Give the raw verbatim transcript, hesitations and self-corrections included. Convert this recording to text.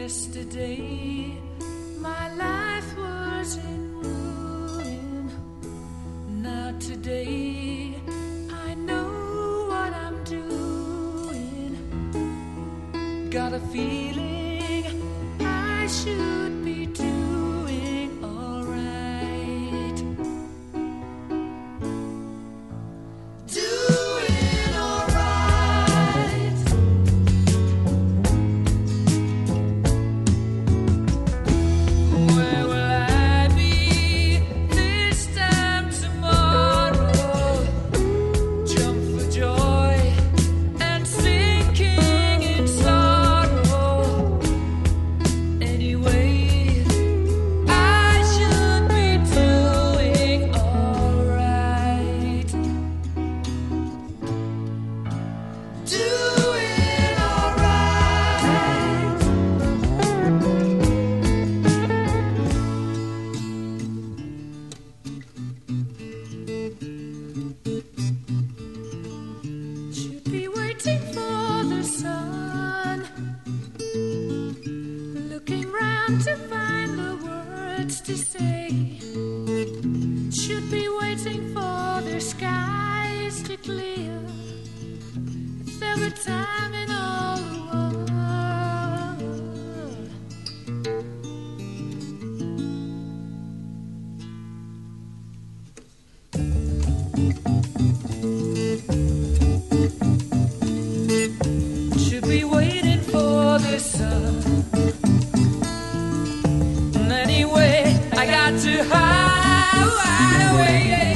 Yesterday, my life was in ruin. Now today, I know what I'm doing. Got a feeling I should be doing alright. Doing alright. Where will I be this time tomorrow? Jump for joy and sinking in sorrow. Anyway, I should be doing alright. Doing alright. Should be waiting for the sun, looking round to find the words to say. Should be waiting for the skies to clear. If there were time in all the world. Should be waiting for the sun. Anyway, I got to hide away.